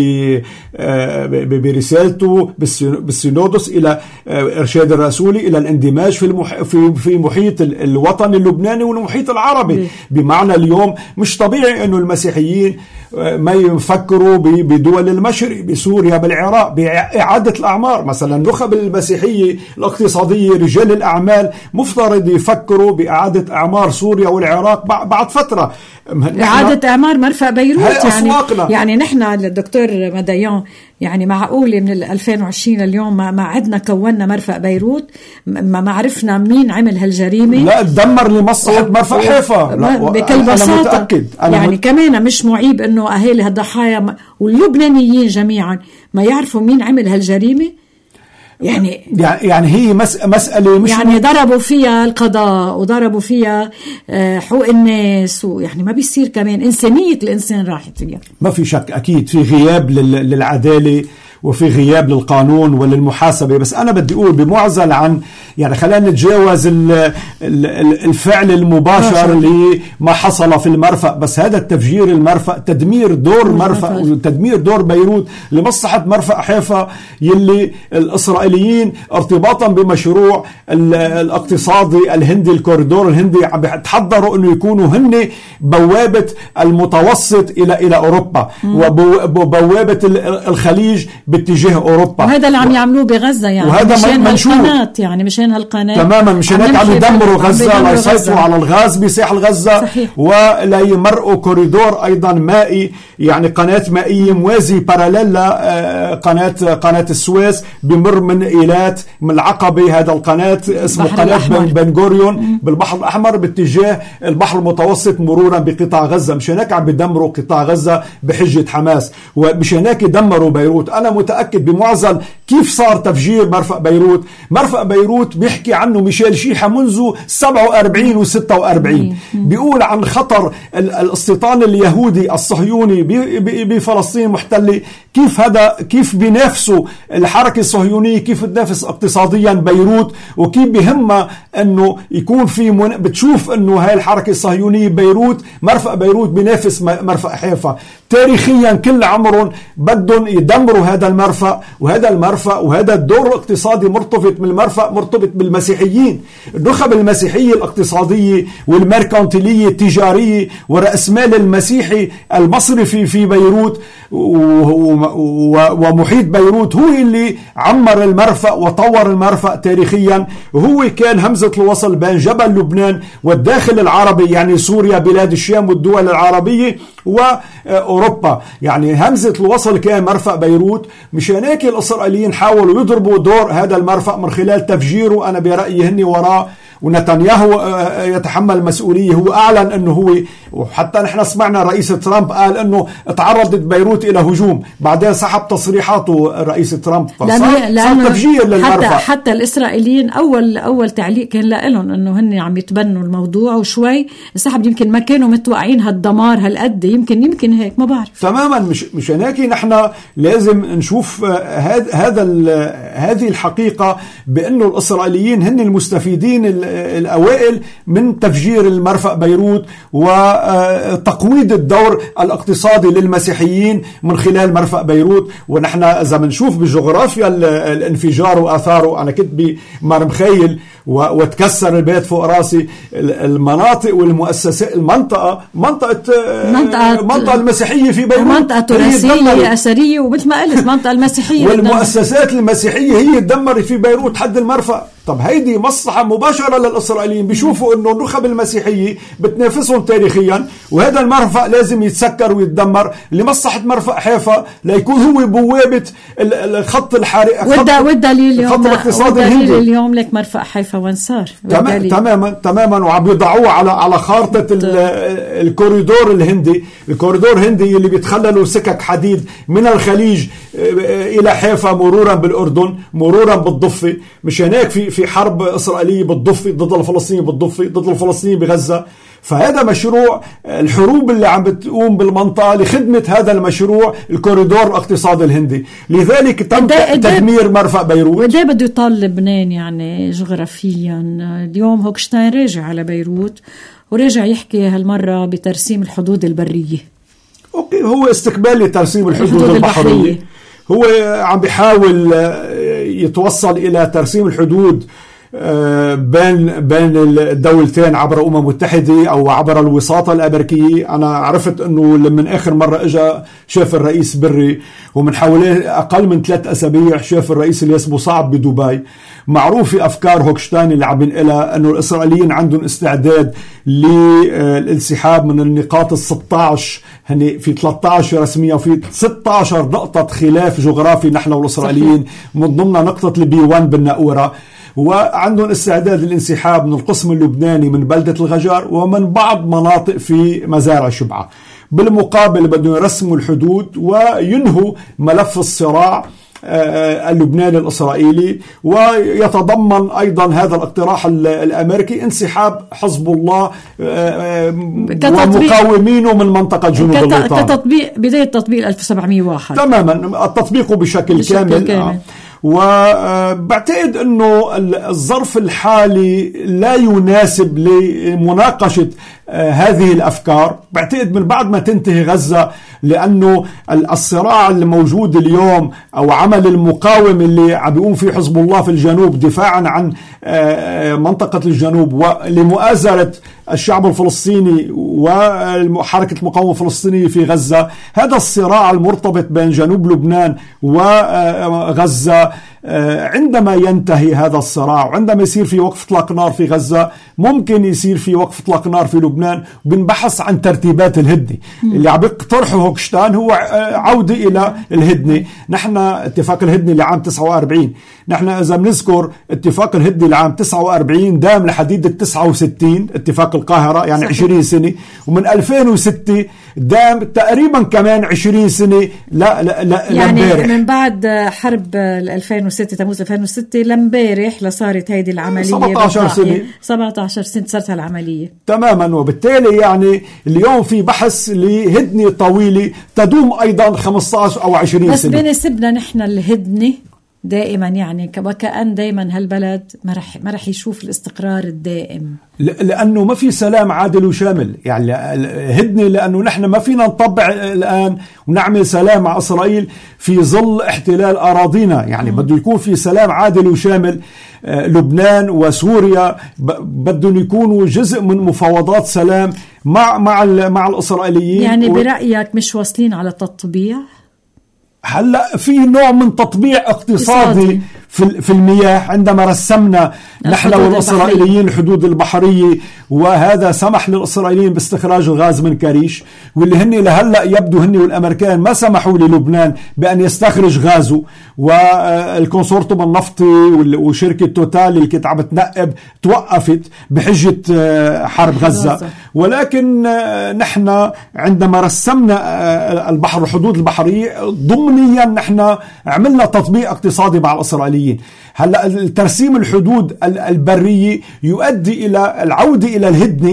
برسالته بالسينودوس إلى إرشاد الرسولي إلى الاندماج في محيط الوطن اللبناني والمحيط العربي. بمعنى اليوم مش طبيعي أنه المسيحيين ما يفكروا بدول المشرق، بسوريا، بالعراق، بإعادة الأعمار. مثلا النخب المسيحية الاقتصادية، رجال الأعمال، مفترض يفكروا بإعادة أعمار سوريا والعراق بعد فترة. إعادة أعمار مرفأ بيروت يعني نحن الدكتور مديان يعني معقولة من 2020 اليوم ما عدنا كونا مرفأ بيروت، ما عرفنا مين عمل هالجريمة؟ لا، تدمر لمصلحة مرفأ حيفا بكل بساطة. يعني كمان مش معيب إنه أهالي هالضحايا واللبنانيين جميعا ما يعرفوا مين عمل هالجريمة. يعني هي مسألة مش يعني ضربوا فيها القضاء وضربوا فيها حقوق الناس، ويعني ما بيصير كمان إنسانية الإنسان راحت فيها. ما في شك، أكيد في غياب للعدالة وفي غياب للقانون وللمحاسبة. بس أنا بدي أقول بمعزل عن يعني خلينا نتجاوز الفعل المباشر اللي ما حصل في المرفأ، بس هذا التفجير المرفأ، تدمير دور مرفأ وتدمير دور بيروت لمصلحة مرفأ حيفا، يلي الإسرائيليين ارتباطا بمشروع الاقتصادي الهندي، الكوريدور الهندي، تحضروا أنه يكونوا هن بوابة المتوسط إلى أوروبا وبوابة الخليج باتجاه أوروبا. وهذا اللي عم يعملوه بغزة يعني، وهذا مشان هالقناة يعني، مشان هالقناة تماما، مشان هيك عم يدمروا غزة ليسيطروا على الغاز بساحل غزة. صحيح. ولا يمرقوا كوريدور أيضا مائي، يعني قناة مائية موازي باراليلا قناة السويس، بمر من إيلات، من العقبة، هذا القناة اسمه قناة بن غوريون بالبحر الأحمر باتجاه البحر المتوسط مرورا بقطاع غزة. مشان هيك عم بيدمروا قطاع غزة بحجة حماس، ومشان هيك دمروا بيروت. أنا متأكد بمعزل كيف صار تفجير مرفأ بيروت. مرفأ بيروت بيحكي عنه ميشيل شيحة منذ 47 و46، بيقول عن خطر الاستيطان اليهودي الصهيوني بفلسطين المحتلة، كيف بينافسوا الحركة الصهيونية، كيف بتنافس اقتصاديا بيروت، وكيف بهمها انه يكون في بتشوف انه هاي الحركة الصهيونية بيروت، مرفأ بيروت بينافس مرفأ حيفا. تاريخيا كل عمرهم بدهم يدمروا هذا المرفأ، وهذا الدور الاقتصادي مرتبط من المرفأ، مرتبط بالمسيحيين. النخب المسيحية الاقتصادية والميركانتيلية التجارية ورأسمال المسيحي المصرفي في بيروت ومحيط بيروت هو اللي عمر المرفأ وطور المرفأ تاريخيا، وهو كان همزة الوصل بين جبل لبنان والداخل العربي، يعني سوريا، بلاد الشام والدول العربية وأوروبا. يعني همزة الوصل كان مرفأ بيروت. مشان هيك الإسرائيليين حاولوا يضربوا دور هذا المرفأ من خلال تفجيره. أنا برأيي هني وراء ونتنياهو يتحمل المسؤولية. هو أعلن أنه هو، وحتى نحن سمعنا رئيس ترامب قال أنه تعرضت بيروت إلى هجوم، بعدين سحب تصريحاته رئيس ترامب، صار تفجير للمرفأ. حتى الإسرائيليين أول تعليق كان لهم أنه هن عم يتبنوا الموضوع، وشوي سحب، يمكن ما كانوا متوقعين هالدمار هالقد، يمكن هيك، ما بعرف تماما. مش هناك نحن لازم نشوف هذه الحقيقة، بأنه الإسرائيليين هن المستفيدين الأوائل من تفجير المرفأ بيروت وتقويض الدور الاقتصادي للمسيحيين من خلال مرفأ بيروت. ونحن إذا بنشوف بجغرافيا الانفجار وآثاره، أنا كنت بمرمخيل وتكسر البيت فوق راسي، المناطق والمؤسسات، منطقة المسيحية في بيروت، منطقة تراثية أثرية، ومثل ما قلت منطقة المسيحية، والمؤسسات المسيحية هي تدمرت في بيروت حد المرفأ. طب هيدي مصلحة مباشرة للإسرائيليين، بيشوفوا إنه النخب المسيحية بتنافسهم تاريخيا، وهذا المرفأ لازم يتسكر ويتدمر لمصلحة مرفأ حيفا، ليكون هو بوابة الخط الحرق، والدليل الخط الاقتصادي الهندي. اليوم لك مرفأ حيفا وين صار؟ تماما وعم يضعوه على خارطة الكوريدور الهندي، الكوريدور الهندي اللي بيتخللوا سكك حديد من الخليج إلى حيفا، مرورا بالأردن، مرورا بالضفة. مش هناك في حرب إسرائيلية بالضفة ضد الفلسطينيين، ضد الفلسطينيين بغزة. فهذا مشروع الحروب اللي عم بتقوم بالمنطقة لخدمة هذا المشروع، الكوريدور الاقتصادي الهندي. لذلك تم تدمير مرفأ بيروت. وده بده يطال لبنان يعني جغرافيا. اليوم هوكشتاين راجع على بيروت، ورجع يحكي هالمرة بترسيم الحدود البرية. أوكي، هو استقبال لترسيم الحدود البحرية. هو عم بيحاول يتوصل إلى ترسيم الحدود بين الدولتين عبر أمم متحدة أو عبر الوساطة الأمريكية. أنا عرفت أنه من آخر مرة إجا شاف الرئيس بري، ومن حوالي أقل من 3 أسابيع شاف الرئيس اللي اسمه صعب بدبي. معروف في أفكار هوكشتاين اللي عم بنقلها أنه الإسرائيليين عندهم استعداد للانسحاب من النقاط 16، هني في 13 رسمية وفي 16 نقطة خلاف جغرافي نحن والإسرائيليين، من ضمنها نقطة البي 1 بالناقورة. وعندهم استعداد للانسحاب من القسم اللبناني من بلدة الغجار ومن بعض مناطق في مزارع شبعة. بالمقابل بدهم يرسموا الحدود وينهوا ملف الصراع اللبناني الإسرائيلي، ويتضمن أيضا هذا الاقتراح الأمريكي انسحاب حزب الله ومقاومينه من منطقة جنوب الليطان بداية تطبيق 1701. تماما التطبيق بشكل كامل. وبعتقد أنه الظرف الحالي لا يناسب لمناقشة هذه الأفكار. بعتقد من بعد ما تنتهي غزة، لأنه الصراع اللي موجود اليوم أو عمل المقاومة اللي عم بيقوم فيه حزب الله في الجنوب دفاعا عن منطقة الجنوب ولمؤازرة الشعب الفلسطيني وحركة المقاومة الفلسطينية في غزة، هذا الصراع المرتبط بين جنوب لبنان وغزة عندما ينتهي هذا الصراع وعندما يصير في وقف اطلاق نار في غزة، ممكن يصير في وقف اطلاق نار في لبنان. وبنبحث عن ترتيبات الهدنة اللي عم يقترحه هوكشتاين هو عودة إلى الهدنة. نحن اتفاق الهدنة لعام 49، نحن إذا بنذكر اتفاق الهدنة لعام 49 دام لحديد 69 اتفاق القاهرة، يعني 20 سنة، ومن 2006 دام تقريبا كمان 20 سنة. لا يعني لمبارح. من بعد حرب 2006 تموز 2006 لمبارح لصارت هيدي العملية 17 سنة صارت هالعملية تماما. وبالتالي يعني اليوم في بحث لهدنة طويلة تدوم أيضا 15 أو 20 بس سنة. بس بنسبنا نحن الهدنة دائما، يعني وكأن دائما هالبلد ما رح يشوف الاستقرار الدائم، لأنه ما في سلام عادل وشامل. يعني هدنة لأنه نحن ما فينا نطبع الآن ونعمل سلام مع إسرائيل في ظل احتلال أراضينا. يعني بده يكون في سلام عادل وشامل. لبنان وسوريا بدهم يكونوا جزء من مفاوضات سلام مع الإسرائيليين. يعني برأيك مش واصلين على تطبيع؟ هلا في نوع من تطبيع اقتصادي في المياه عندما رسمنا نحن والإسرائيليين الحدود البحرية، وهذا سمح للإسرائيليين باستخراج الغاز من كريش، واللي هن لهلأ يبدو هن والأمريكان ما سمحوا للبنان بأن يستخرج غازه، والكونسورتوم النفطي وشركة توتال اللي كانت عم تنقب توقفت بحجة حرب غزة. ولكن نحن عندما رسمنا البحر الحدود البحرية ضمنيا نحن عملنا تطبيق اقتصادي مع الإسرائيليين. هلا ترسيم الحدود البرية يؤدي إلى العودة إلى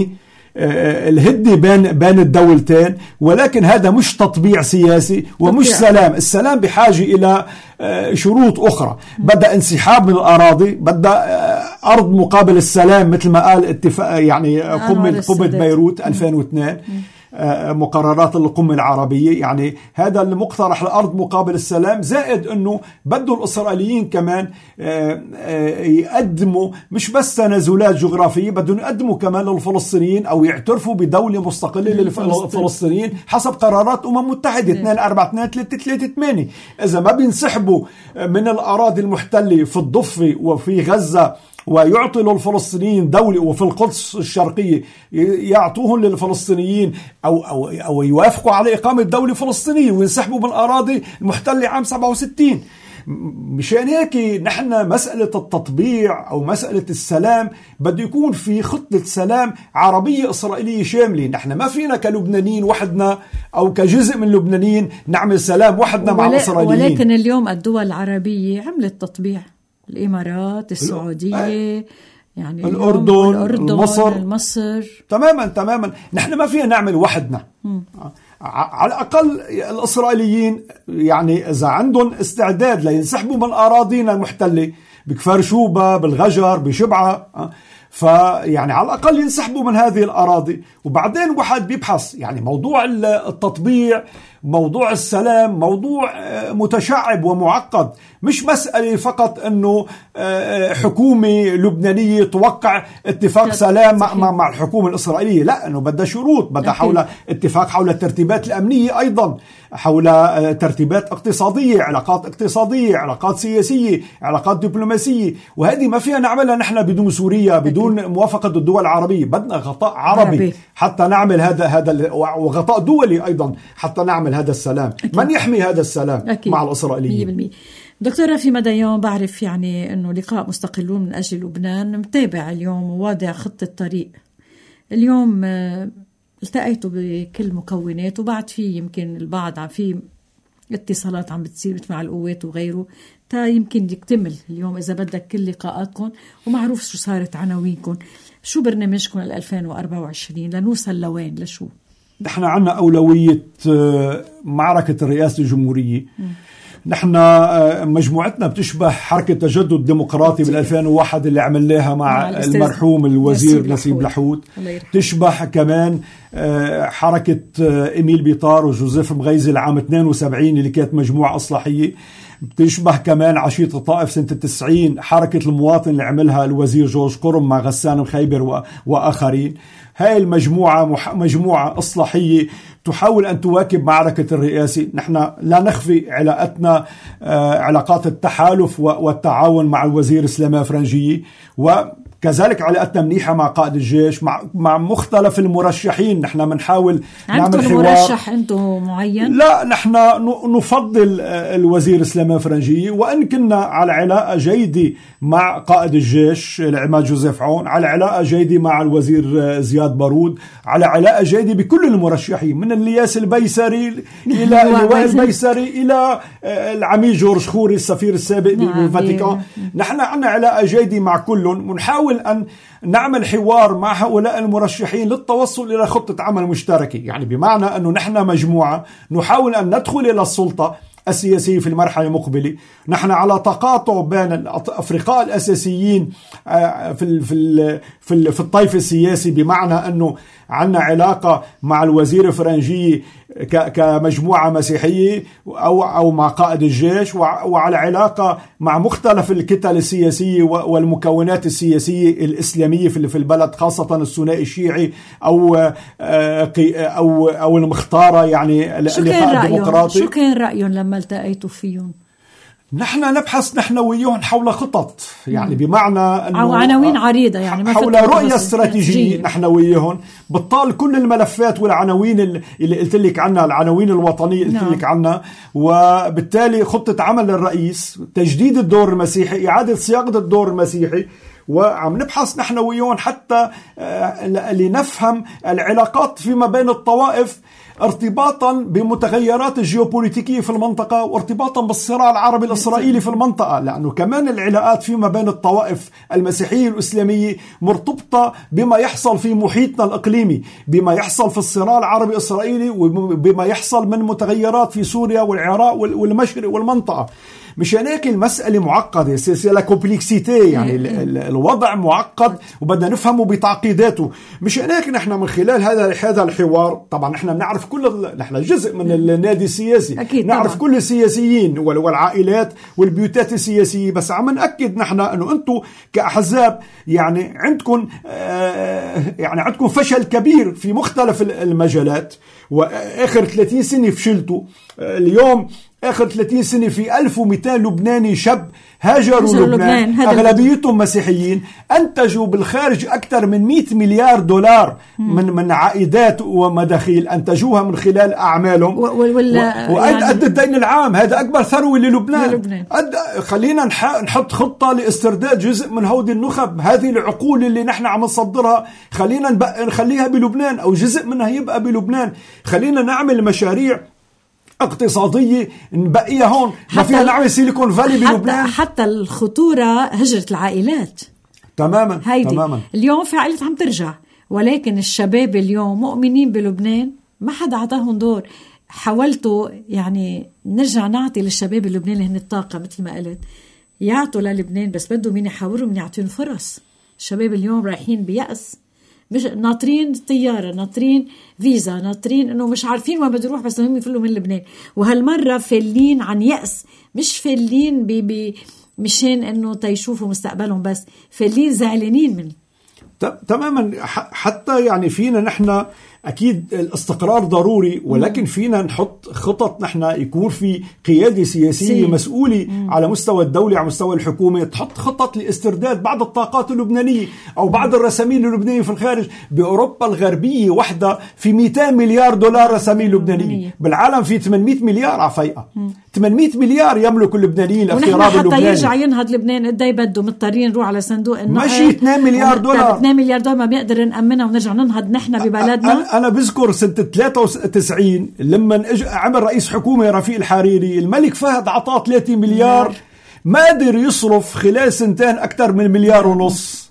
الهدنة بين الدولتين، ولكن هذا مش تطبيع سياسي ومش سلام. السلام بحاجة إلى شروط أخرى، بدأ انسحاب من الأراضي، بدأ أرض مقابل السلام مثل ما قال اتفاق يعني قمة بيروت 2002 مقررات القمة العربية. يعني هذا المقترح الأرض مقابل السلام، زائد أنه بدوا الإسرائيليين كمان يقدموا مش بس تنازلات جغرافية، بدهم يقدموا كمان للفلسطينيين أو يعترفوا بدولة مستقلة للفلسطينيين حسب قرارات متحدة 242338. إذا ما بينسحبوا من الأراضي المحتلة في الضفة وفي غزة ويعطي للفلسطينيين دولة، وفي القدس الشرقية يعطوهم للفلسطينيين أو يوافقوا على إقامة دولة فلسطينية وينسحبوا من الأراضي المحتلة عام 67. مشان هيك نحن مسألة التطبيع أو مسألة السلام بده يكون في خطة سلام عربية إسرائيلية شاملة. نحن ما فينا كلبنانيين وحدنا أو كجزء من اللبنانيين نعمل سلام وحدنا مع الإسرائيليين. ولكن اليوم الدول العربية عملت تطبيع، الإمارات، السعودية، يعني الأردن مصر. تماما نحن ما فينا نعمل وحدنا. على الأقل الإسرائيليين يعني إذا عندهم استعداد لينسحبوا من أراضينا المحتلة بكفار شوبة، بالغجر، بشبعة، فيعني على الأقل ينسحبوا من هذه الأراضي. وبعدين واحد بيبحث يعني موضوع التطبيع، موضوع السلام موضوع متشعب ومعقد، مش مسألة فقط أنه حكومة لبنانية توقع اتفاق سلام مع الحكومة الإسرائيلية. لا، أنه بدها شروط، بدها حول اتفاق حول الترتيبات الأمنية، أيضا حول ترتيبات اقتصادية، علاقات اقتصادية، علاقات سياسية، علاقات دبلوماسية. وهذه ما فينا نعملها نحن بدون سوريا، بدون موافقة الدول العربية. بدنا غطاء عربي حتى نعمل هذا وغطاء دولي أيضا حتى نعمل هذا السلام. من يحمي هذا السلام مع الإسرائيليين؟ دكتور رافي مدى، يوم بعرف يعني أنه لقاء مستقلون من أجل لبنان متابع اليوم وواضع خطة طريق. اليوم التقيتوا بكل مكونات، وبعد فيه يمكن البعض عم فيه اتصالات عم بتصير مع القوات وغيره، تا يمكن يكتمل اليوم إذا بدك كل لقاءاتكم، ومعروف شو صارت عناوينكم. شو برنامجكم 2024 لنوصل لوين لشو؟ نحن عنا أولوية معركة الرئاسة الجمهورية. نحن مجموعتنا بتشبه حركة تجدد ديمقراطي بال2001 اللي عملناها مع المرحوم الوزير نسيب لحود. تشبه كمان حركة إميل بيطار وجوزيف مغيزي العام 72 اللي كانت مجموعة إصلاحية. بتشبه كمان عشية الطائف سنة 90 حركة المواطن اللي عملها الوزير جورج قرم مع غسان مخيبر وآخرين. هاي المجموعة مجموعة إصلاحية تحاول أن تواكب معركة الرئاسة. نحن لا نخفي علاقتنا علاقات التحالف والتعاون مع الوزير سليمان فرنجية، وكذلك علاقتنا منيحة مع قائد الجيش، مع مختلف المرشحين. نحن بنحاول نعمل حوار. مرشح أنتم معين؟ لا، نحن نفضل الوزير سليمان فرنجية، وإن كنا على علاقة جيدة مع قائد الجيش العماد جوزيف عون، على علاقة جيدة مع الوزير زياد بارود، على علاقة جيدة بكل المرشحين من الياس البيسري إلى اللواء البيسري إلى العميد جورج خوري السفير السابق بالفاتيكان. نحن عنا علاقة جيدة مع كلهم، ونحاول أن نعمل حوار مع هؤلاء المرشحين للتوصل إلى خطة عمل مشتركة. يعني بمعنى أنه نحن مجموعة نحاول أن ندخل إلى السلطة السياسية في المرحلة المقبلة. نحن على تقاطع بين الأفرقاء الأساسيين في الطيف السياسي، بمعنى أنه عنا علاقة مع الوزير فرنجي كمجموعة مسيحية أو مع قائد الجيش، وعلى علاقة مع مختلف الكتل السياسية والمكونات السياسية الإسلامية في البلد، خاصة الثنائي الشيعي أو المختارة، يعني اللقاء الديمقراطي. شو كان رأيهم لما التقيتوا فيهم؟ نحن نبحث نحن وياهم حول خطط، يعني بمعنى أنه عناوين عريضة، يعني حول رؤية استراتيجية نحن وياهم بتطال كل الملفات والعناوين اللي قلت لك عنها، العناوين الوطنية قلت لك عنها. وبالتالي خطة عمل الرئيس تجديد الدور المسيحي، إعادة صياغة الدور المسيحي، وعم نبحث نحن وياهم حتى لنفهم العلاقات فيما بين الطوائف ارتباطا بمتغيرات الجيوبوليتيكية في المنطقة، وارتباطا بالصراع العربي الإسرائيلي في المنطقة، لأنه كمان العلاقات فيما بين الطوائف المسيحية والإسلامية مرتبطة بما يحصل في محيطنا الإقليمي، بما يحصل في الصراع العربي الإسرائيلي، وبما يحصل من متغيرات في سوريا والعراق والمشرق والمنطقة. مشان هيك المسألة معقدة، سي لا كومبلكسيتي، يعني الوضع معقد وبدنا نفهمه بتعقيداته. مشان هيك نحن من خلال هذا الحوار، طبعا نحن بنعرف نحن جزء من النادي السياسي، أكيد نعرف طبعا كل السياسيين والعائلات والبيوتات السياسية، بس عم نأكد نحن انه انتم كأحزاب يعني عندكم فشل كبير في مختلف المجالات، واخر 30 سنة فشلتوا. اليوم آخر 30 سنة في 1200 لبناني شاب هاجروا لبنان، أغلبيتهم مسيحيين، أنتجوا بالخارج أكثر من 100 مليار دولار من عائدات ومداخيل أنتجوها من خلال أعمالهم. وقد الدين العام، هذا أكبر ثروة للبنان. خلينا نحط خطة لاسترداد جزء من هودي النخب، هذه العقول اللي نحن عم نصدرها خلينا نخليها بلبنان، أو جزء منها يبقى بلبنان. خلينا نعمل مشاريع اقتصادية نبقيها هون، ما فيها نعمل سيليكون فالي بلبنان. حتى الخطورة هجرة العائلات تماما. اليوم في عائلات عم ترجع، ولكن الشباب اليوم مؤمنين بلبنان، ما حدا عطاهم دور. حاولتوا يعني نرجع نعطي للشباب اللبناني هن الطاقة مثل ما قلت، يعطوا للبنان، بس بدهم مين يحاوروا من يعطيهم فرص. الشباب اليوم رايحين بيأس، مش ناطرين طيارة، ناطرين فيزا، ناطرين انه مش عارفين وين بده يروح، بس هم يفلوا من لبنان. وهالمرة فلين عن يأس، مش فلين مشان انه تيشوفوا مستقبلهم، بس فلين زعلانين من تماما. حتى يعني فينا نحن أكيد الاستقرار ضروري، ولكن فينا نحط خطط، نحن يكون في قيادة سياسية مسؤولة على مستوى الدولة، على مستوى الحكومة، تحط خطط لاسترداد بعض الطاقات اللبنانية أو بعض الرسامين اللبنانية في الخارج. بأوروبا الغربية وحدة في 200 مليار دولار رسامين لبنانية، بالعالم في 800 مليار عفايقة. 800 مليار يملك اللبنانيين الاغتراب اللبناني. حتى يرجع ينهض لبنان قد ايه بده، مضطرين نروح على صندوق النقد، ماشي 2 مليار دولار. 2 مليار دولار ما بيقدر نأمنها ونرجع ننهض نحن ببلدنا. أنا بذكر سنة 93 لما عمل رئيس حكومة رفيق الحريري، الملك فهد عطاه 3 مليار، ما قدر يصرف خلال سنتين أكثر من 1.5 مليار.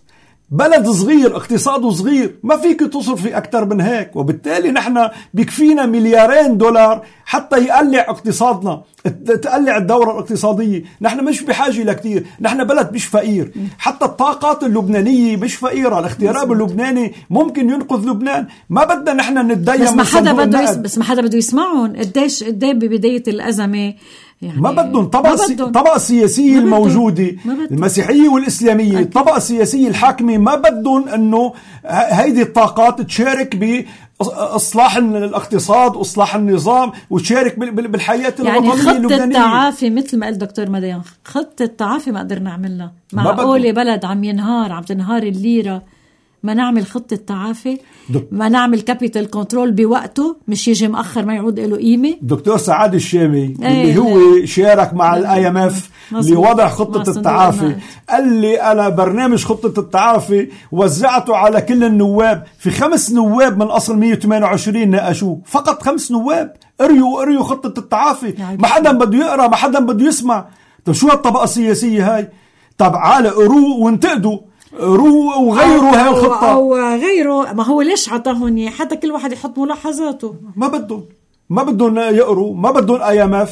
بلد صغير، اقتصاده صغير، ما فيك تصرفي أكثر من هيك. وبالتالي نحن بيكفينا 2 مليار دولار حتى يقلع اقتصادنا، تقلع الدورة الاقتصادية. نحن مش بحاجة لكتير، نحن بلد مش فقير، حتى الطاقات اللبنانية مش فقيرة. الاغتراب اللبناني ممكن ينقذ لبنان، ما بدنا نحن نتدين بس ما حدا بده يسمعون. قديش ببداية الأزمة يعني ما بدهم طبقة سياسية الموجودة، المسيحية والإسلامية، الطبقة السياسية الحاكمة ما بدهم أنه هيدي الطاقات تشارك بإصلاح الاقتصاد وإصلاح النظام وتشارك بالحياة الوطنية اللبنانية. خطة التعافي مثل ما قال دكتور مديان، خطة التعافي ما قدرنا نعملها. معقولة بلد عم ينهار، عم تنهار الليرة، ما نعمل خطة تعافي؟ ما نعمل كابيتال كنترول بوقته، مش يجي مأخر ما يعود له قيمة. دكتور سعاد الشامي اللي هو شارك مع الIMF لوضع خطة التعافي، قال لي أنا برنامج خطة التعافي وزعته على كل النواب، في 5 نواب من أصل 128 ناقشوه، فقط 5 نواب قريوا خطة التعافي. ما حدا بده يقرأ، ما حدا بده يسمع. طب شو هالطبقة السياسية هاي؟ طب عالة قروا وانتقدوا، وغيروا هاي الخطة أو غيره. ما هو ليش عطاهم حتى كل واحد يحط ملاحظاته؟ ما بدهم يقروا، ما بدهم IMF،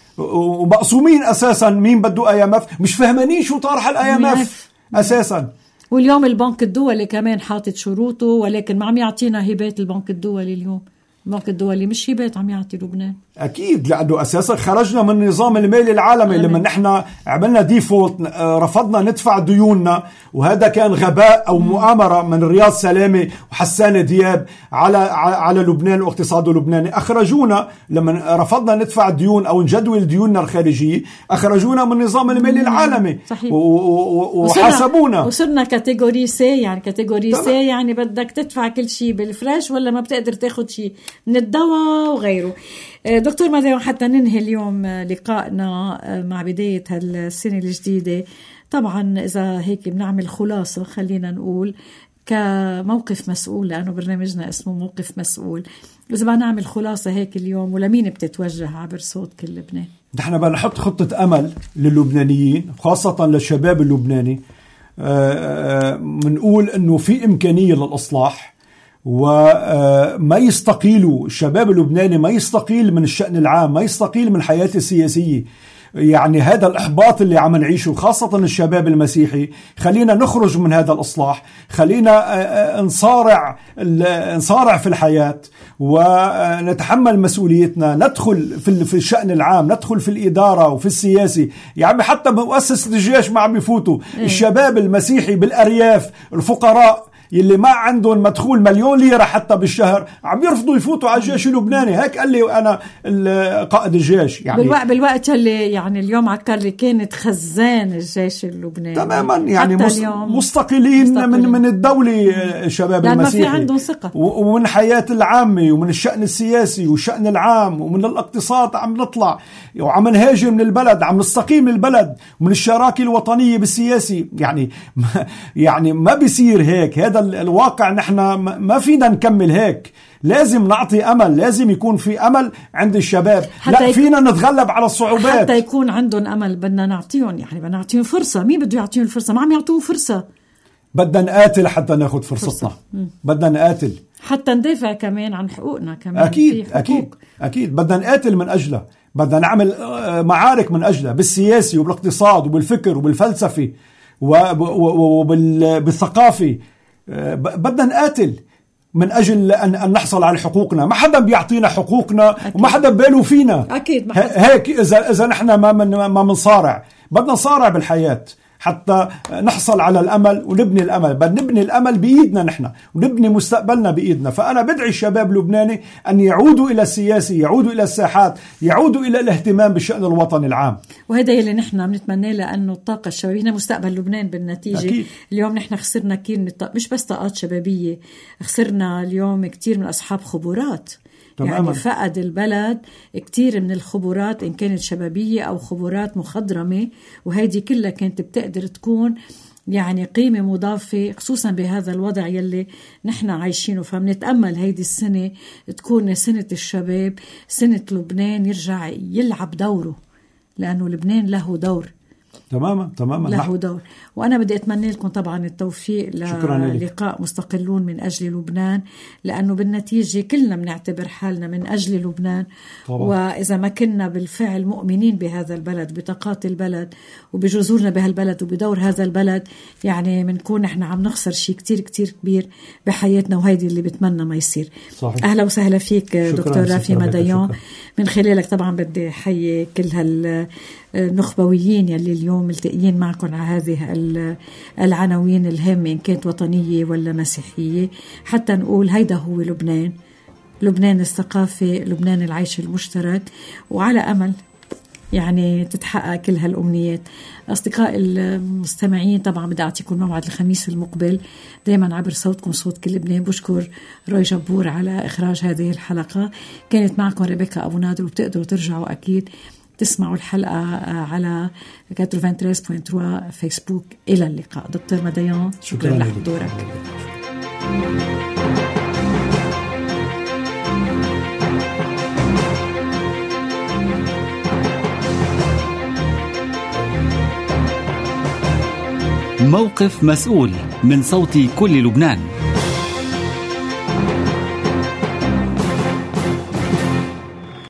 ومقسومين أساسا مين بده IMF، مش فهمانين شو طارح الIMF أساسا. واليوم البنك الدولي كمان حاطط شروطه، ولكن ما عم يعطينا هبات البنك الدولي اليوم. البنك الدولي مش هبات عم يعطي لبنان. أكيد، لأنه أساسا خرجنا من النظام المالي العالمي لما نحن عملنا ديفولت، رفضنا ندفع ديوننا، وهذا كان غباء أو مؤامرة من رياض سلامة وحسان دياب على لبنان واقتصاده اللبناني. أخرجونا لما رفضنا ندفع الديون أو نجدول ديوننا الخارجية، أخرجونا من النظام المالي العالمي وحاسبونا وصرنا كاتيجوري سي. يعني كاتيجوري سي يعني بدك تدفع كل شيء بالفريش ولا ما بتقدر تاخد شيء من الدواء وغيره. دكتور مديون، حتى ننهي اليوم لقائنا مع بداية هالسنة الجديدة، طبعا إذا هيك بنعمل خلاصة خلينا نقول كموقف مسؤول، لأنه برنامجنا اسمه موقف مسؤول، إذا بنعمل خلاصة هيك اليوم ولمين بتتوجه عبر صوت كل لبنان؟ نحن بنحط خطة أمل للبنانيين، خاصة للشباب اللبناني. منقول أنه في إمكانية للإصلاح، وما يستقيلوا الشباب اللبناني، ما يستقيل من الشأن العام، ما يستقيل من حياته السياسية. يعني هذا الإحباط اللي عم نعيشه خاصة الشباب المسيحي، خلينا نخرج من هذا الإصلاح، خلينا نصارع في الحياة ونتحمل مسؤوليتنا، ندخل في الشأن العام، ندخل في الإدارة وفي السياسي. يعني حتى مؤسسة الجيش ما عم يفوتوا الشباب المسيحي بالأرياف، الفقراء يلي ما عندهم مدخول 1,000,000 ليرة حتى بالشهر عم يرفضوا يفوتوا على الجيش اللبناني. هيك قال لي أنا قائد الجيش. يعني بالوقت اللي يعني اليوم عكرلي كانت خزان الجيش اللبناني تماما، يعني مستقلين من الدولة الشباب المسيحي، ما في عندهم ثقة، ومن حياة العامة ومن الشأن السياسي والشأن العام ومن الاقتصاد عم نطلع وعم نهاجم من البلد، عم نستقيم البلد ومن الشراكة الوطنية بالسياسي. يعني ما بيصير هيك. هذا الواقع نحن ما فينا نكمل هيك. لازم نعطي أمل، لازم يكون في أمل عند الشباب، لا فينا نتغلب على الصعوبات. حتى يكون عندهم أمل بدنا نعطيهم، يعني بدنا نعطيهم فرصة. مين بده يعطيهم الفرصة؟ ما عم يعطوه فرصة. بدنا نقاتل حتى ناخد فرصتنا. بدنا نقاتل حتى ندافع كمان عن حقوقنا كمان. أكيد بدنا نقاتل من أجلها، بدنا نعمل معارك من أجلها بالسياسي وبالاقتصاد وبالفكر وبالفلسفة وبالثقافة. بدنا نقاتل من أجل أن نحصل على حقوقنا. ما حدا بيعطينا حقوقنا وما حدا باله فينا. أكيد هيك إذا نحن ما منصارع. بدنا نصارع بالحياة حتى نحصل على الأمل ونبني الأمل. نبني الأمل بإيدنا نحن ونبني مستقبلنا بإيدنا. فأنا بدعي الشباب اللبناني أن يعودوا إلى السياسة، يعودوا إلى الساحات، يعودوا إلى الاهتمام بالشأن الوطني العام. وهذا اللي نحن بنتمناه، لأنه الطاقة الشبابية هنا مستقبل لبنان بالنتيجة. أكيد. اليوم نحن خسرنا كثير مش بس طاقات شبابية، خسرنا اليوم كثير من أصحاب خبرات. يعني فقد البلد كتير من الخبرات، إن كانت شبابية أو خبرات مخضرمة، وهيدي كلها كانت بتقدر تكون يعني قيمة مضافة، خصوصا بهذا الوضع يلي نحن عايشينه. فمنتأمل هيدي السنة تكون سنة الشباب، سنة لبنان يرجع يلعب دوره، لأنه لبنان له دور. تماما له دور. وأنا بدي أتمنى لكم طبعا التوفيق للقاء مستقلون من أجل لبنان، لأنه بالنتيجة كلنا بنعتبر حالنا من أجل لبنان طبعا. وإذا ما كنا بالفعل مؤمنين بهذا البلد، بطاقات البلد وبجذورنا بهالبلد وبدور هذا البلد، يعني بنكون احنا عم نخسر شيء كتير كتير كبير بحياتنا، وهيدي اللي بتمنى ما يصير. صحيح. أهلا وسهلا فيك دكتور رافي مديون. من خلالك طبعا بدي حيي كل النخبويين يلي اليوم ملتقيين معكم على هذه العناوين الهامة، إن كانت وطنية ولا مسيحية، حتى نقول هيدا هو لبنان، لبنان الثقافة، لبنان العيش المشترك، وعلى أمل يعني تتحقق كل هالأمنيات. أصدقاء المستمعين، طبعا بدي أعطيكم موعد الخميس المقبل دايما عبر صوتكم صوت كل لبنان. بشكر روي جبور على إخراج هذه الحلقة. كانت معكم ريبيكا أبو نادر، وبتقدروا ترجعوا أكيد تسمعوا الحلقة على 93.3 فيسبوك. إلى اللقاء. دكتور مديون، شكرا لحضورك. موقف مسؤول من صوت كل لبنان.